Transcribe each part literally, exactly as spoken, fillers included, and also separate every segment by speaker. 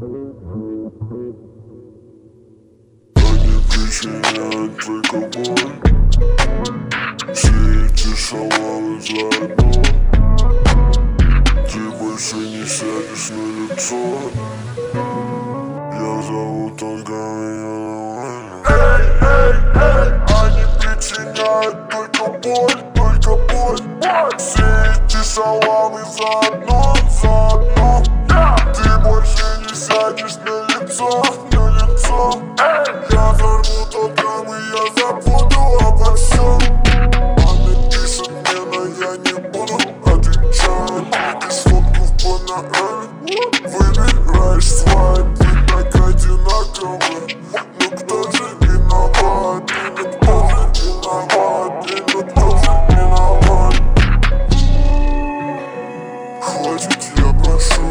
Speaker 1: Они причиняют только боль. Все эти шалавы заодно. Ты больше не сядешь на лицо. Я зову только меня нормально. Эй, эй, эй, они причиняют только боль, только боль. Все эти шалавы заодно, заодно. Ты больше не сядешь на лицо, на лицо. Я взорву тот грамм и я забуду обо всем. Они пишут мне, но я не буду отвечать. Ты сфоткал в панораме, выбираешь свайп, вы так одинаковы. Ну кто же виноват? Ну кто же виноват? Ну кто же виноват? Хватит, я прошу.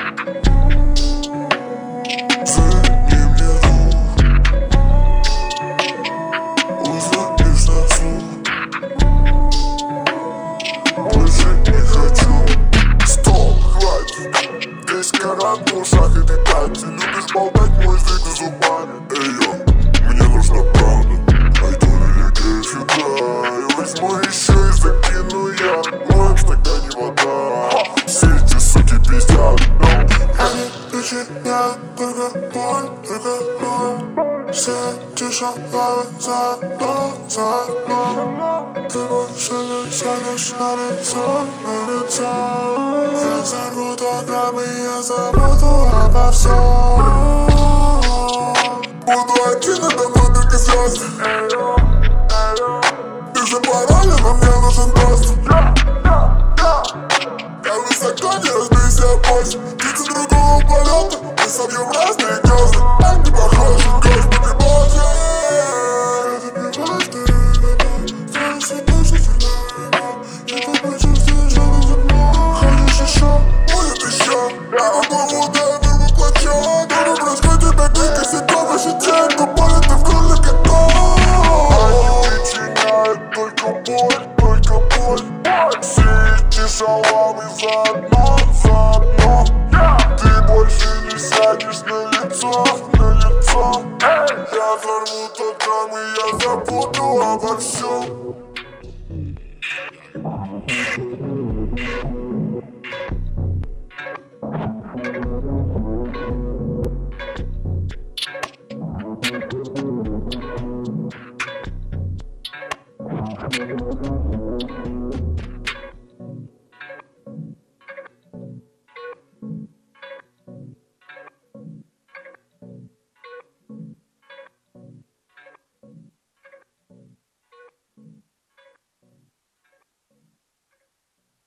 Speaker 1: Заверни мне рук. Узнаешь на слух. Больше не хочу. Стоп, хватит. Весь карат в ушах и ты так. Ты любишь болтать мой язык зубами. Эй, йо, мне нужна правда. Пойду великая фига. И возьму еще и закину я. В моем стакане вода. Все эти суки пиздят. Они причиняют только боль, только боль. Все эти шалавы заодно, заодно. Ты больше не сядешь на лицо, на лицо. Я взорву тот грамм и я забуду обо всем. Буду один, надо мной только звезды. Ты же пароль, но мне нужен доступ. Я высоко, не разбейся больше. Птицы другого полета, мы собьем разные гнезда. Не похожи, господи боже. Это пивашка, твои святоши финально. Я так почувствую, что ты за мной. Хочешь еще, будет еще. Я могу удар, вырву плачу. Буду бросать тебя, кликай себя выше тень. Но болит ты в горле готов. Они причиняют только боль, только боль. Все эти шалавы заодно, заодно. Ты больше не сядешь на лицо, на лицо. Я взорву тот грамм и я забуду обо всем.